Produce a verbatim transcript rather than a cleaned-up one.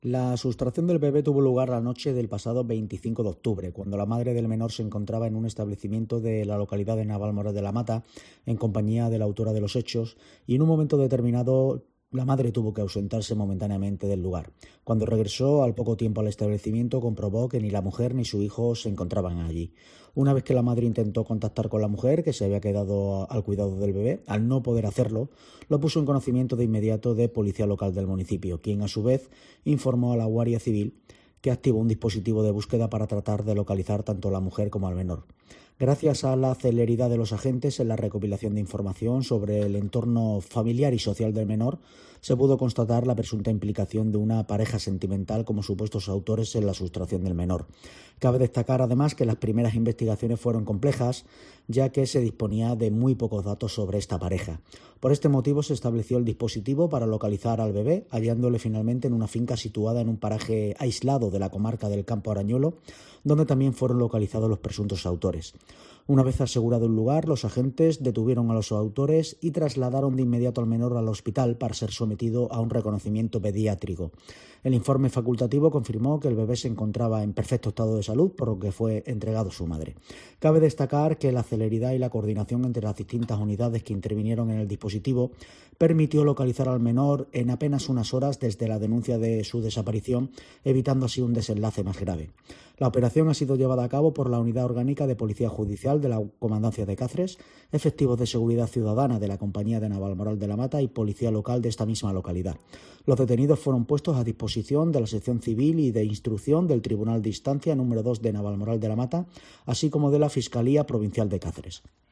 La sustracción del bebé tuvo lugar la noche del pasado veinticinco de octubre, cuando la madre del menor se encontraba en un establecimiento de la localidad de Navalmoral de la Mata, en compañía de la autora de los hechos, y en un momento determinado la madre tuvo que ausentarse momentáneamente del lugar. Cuando regresó al poco tiempo al establecimiento, comprobó que ni la mujer ni su hijo se encontraban allí. Una vez que la madre intentó contactar con la mujer, que se había quedado al cuidado del bebé, al no poder hacerlo, lo puso en conocimiento de inmediato de policía local del municipio, quien a su vez informó a la Guardia Civil, que activó un dispositivo de búsqueda para tratar de localizar tanto a la mujer como al menor. Gracias a la celeridad de los agentes en la recopilación de información sobre el entorno familiar y social del menor, se pudo constatar la presunta implicación de una pareja sentimental como supuestos autores en la sustracción del menor. Cabe destacar además que las primeras investigaciones fueron complejas, ya que se disponía de muy pocos datos sobre esta pareja. Por este motivo se estableció el dispositivo para localizar al bebé, hallándole finalmente en una finca situada en un paraje aislado de la comarca del Campo Arañuelo, donde también fueron localizados los presuntos autores. Una vez asegurado el lugar, los agentes detuvieron a los autores y trasladaron de inmediato al menor al hospital para ser sometido a un reconocimiento pediátrico. El informe facultativo confirmó que el bebé se encontraba en perfecto estado de salud, por lo que fue entregado a su madre. Cabe destacar que la celeridad y la coordinación entre las distintas unidades que intervinieron en el dispositivo permitió localizar al menor en apenas unas horas desde la denuncia de su desaparición, evitando así un desenlace más grave. La operación ha sido llevada a cabo por la Unidad Orgánica de Policía Judicial de la Comandancia de Cáceres, efectivos de Seguridad Ciudadana de la Compañía de Navalmoral de la Mata y Policía Local de esta misma localidad. Los detenidos fueron puestos a disposición de la Sección Civil y de Instrucción del Tribunal de Instancia número dos de Navalmoral de la Mata, así como de la Fiscalía Provincial de Cáceres.